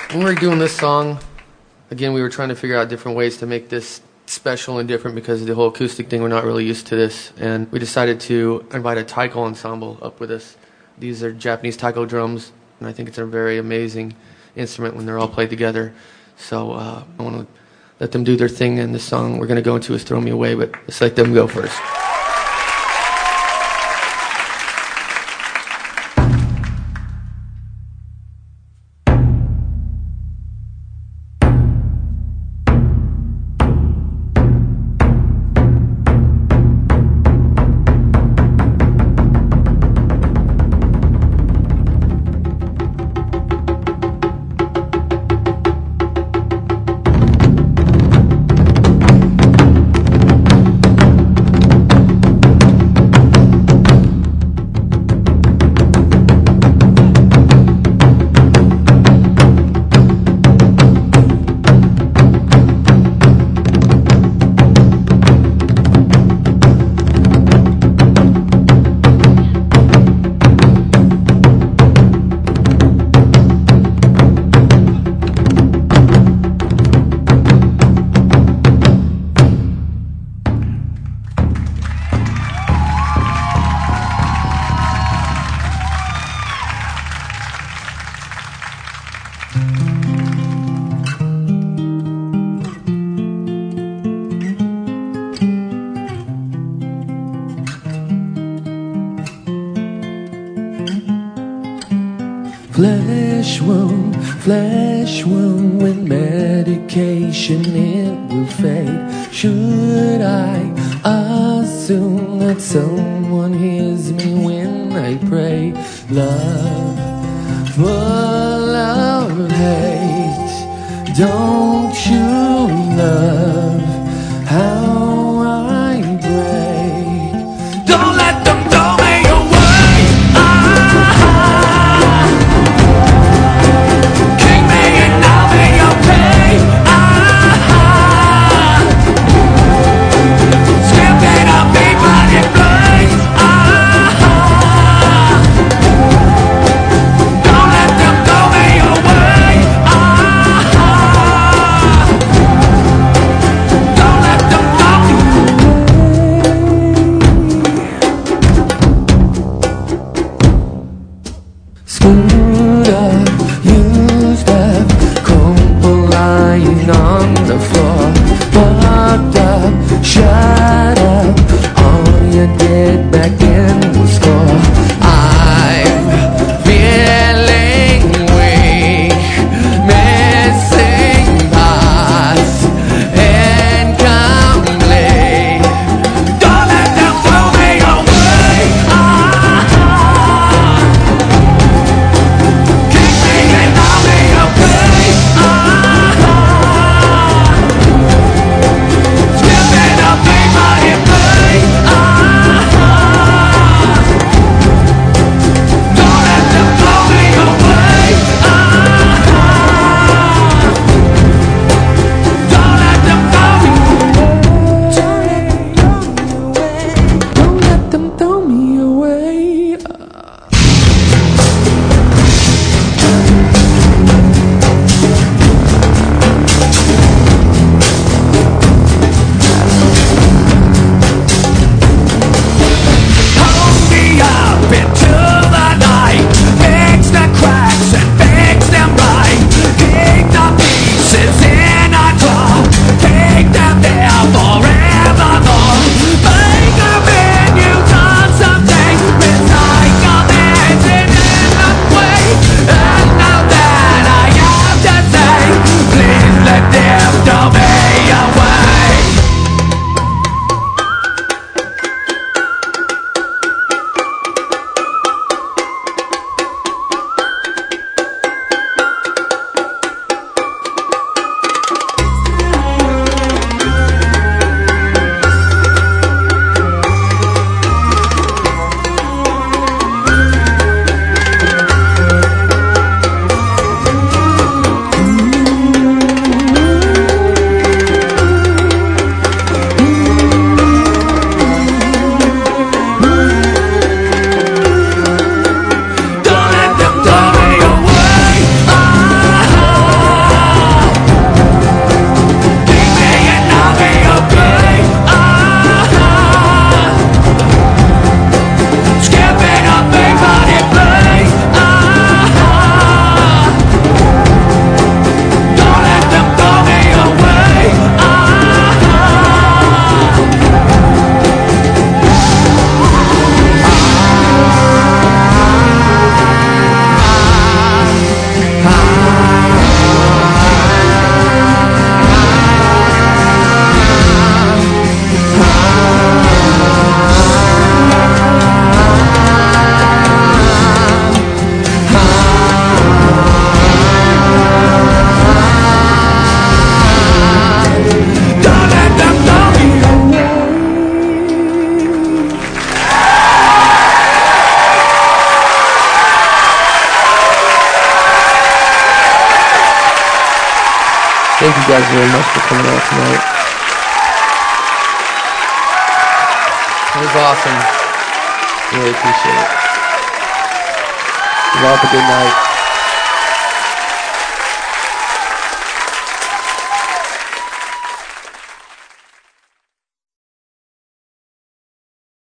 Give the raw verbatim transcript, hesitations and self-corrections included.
When we were doing this song, again, we were trying to figure out different ways to make this special and different because of the whole acoustic thing. We're not really used to this. And we decided to invite a taiko ensemble up with us. These are Japanese taiko drums, and I think it's a very amazing instrument when they're all played together. So uh, I want to let them do their thing, and the song we're going to go into is Throw Me Away, but let's let them go first. Flesh wound, flesh wound, with medication it will fade. Should I assume that someone hears me when I pray? Love full of hate, don't you love how I break? Don't let them throw me away. Ah, Thank you guys very much for coming out tonight. It was awesome. Really appreciate it. You all have a good night.